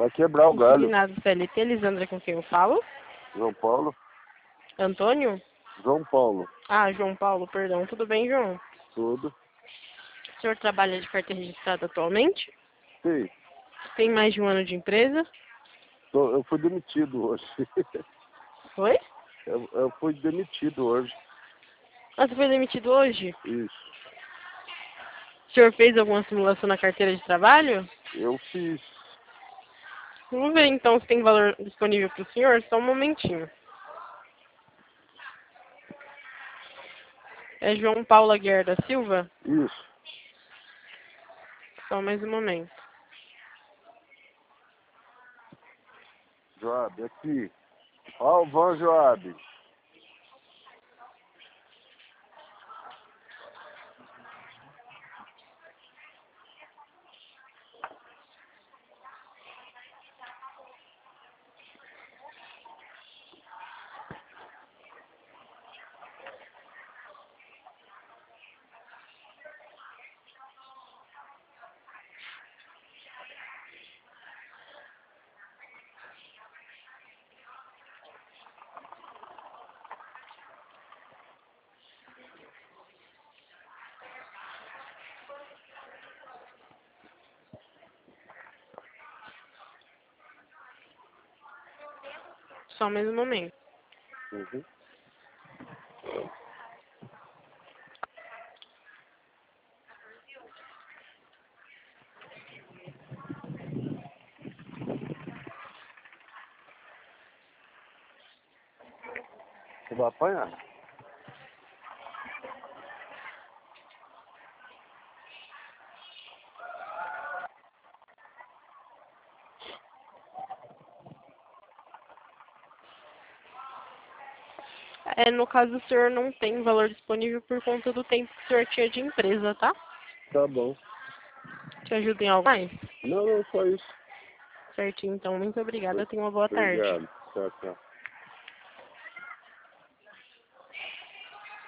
Vai quebrar o galho. Consignado CLT, Lisandra, com quem eu falo? João Paulo? Antônio? João Paulo. Ah, João Paulo, perdão. Tudo bem, João? Tudo? O senhor trabalha de carteira registrada atualmente? Sim. Tem mais de um ano de empresa? Eu fui demitido hoje. Foi? Eu fui demitido hoje. Ah, você foi demitido hoje? Isso. O senhor fez alguma simulação na carteira de trabalho? Eu fiz. Vamos ver então se tem valor disponível para o senhor. Só um momentinho. É João Paulo Aguiar da Silva? Isso. Só mais um momento. Joab, aqui. Ó o Van Joab. Só mais um momento. Uhum. Você vai apanhar? No caso, o senhor não tem valor disponível por conta do tempo que o senhor tinha de empresa, tá? Tá bom. Te ajuda em algo mais? Não, só isso. Certinho, então. Muito obrigada. Tenha uma boa tarde. Obrigado. Tchau, tchau.